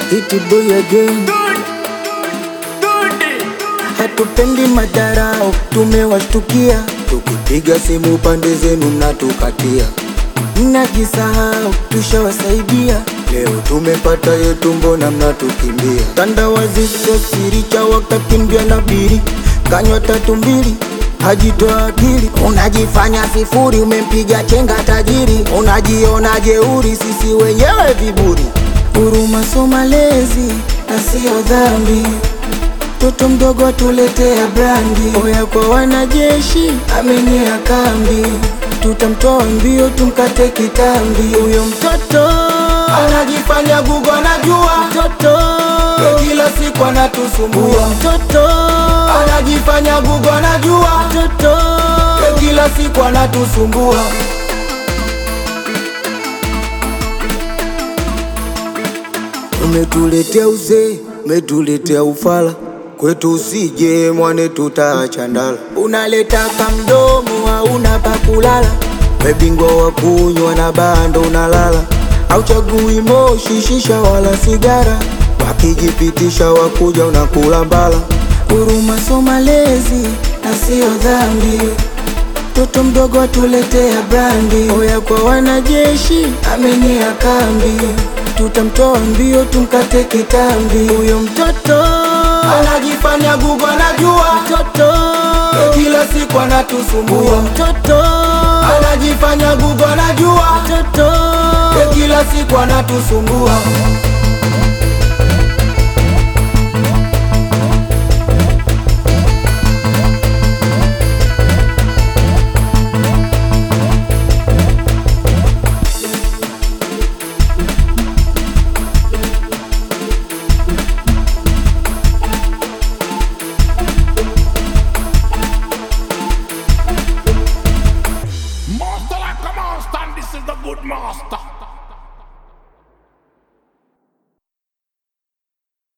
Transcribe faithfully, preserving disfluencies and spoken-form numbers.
Iti boy again. Hatupendi madarao, tumewashtukia. Tukipiga simu pande zenu mnatukatia. Mnajisahau, tushawasaidia. Leo tumepata yetu, mbona mnatukimbia? Tandawazi sio siri, chawa kakimbia na biri. Kanywa tatu mbili, hajitoa akili. Unajifanya sifuri, umempiga chenga tajiri. Unajiona jeuri, sisi wenyewe viburi. Huruma so malezi, na sio dhambi. Toto mdogo tuletea brandi. Oya kwa wanajeshi, amenyea kambi. Tutamtoa mbio, tumkate kitambi. Huyo mtoto anajifanya gugu anajua. Mtoto kila siku anatusumbua. Huyo mtoto anajifanya gugu anajua. Mtoto kila siku anatusumbua. Umetuletea uzee, umetuletea ufala. Kwetu usije mwane tutaacha ndala. Unaleta kamdomo hauna pa kulala. Webingwa wa kunywa na bando unalala. Hauchagui moshi, shisha wala sigara. Wakijipitisha wakuja unakula mbala. Huruma so malezi, na sio dhambi. Toto mdogo tuletea brandi. Oya kwa wanajeshi, amenyea kambi. Tutamtoa mbio, tumkate kitambi. Huyo mtoto anajifanya gugu anajua. Mtoto kila siku anatusumbua. Huyo mtoto anajifanya gugu anajua. Mtoto kila siku anatusumbua. Master like a monster, and this is the good master.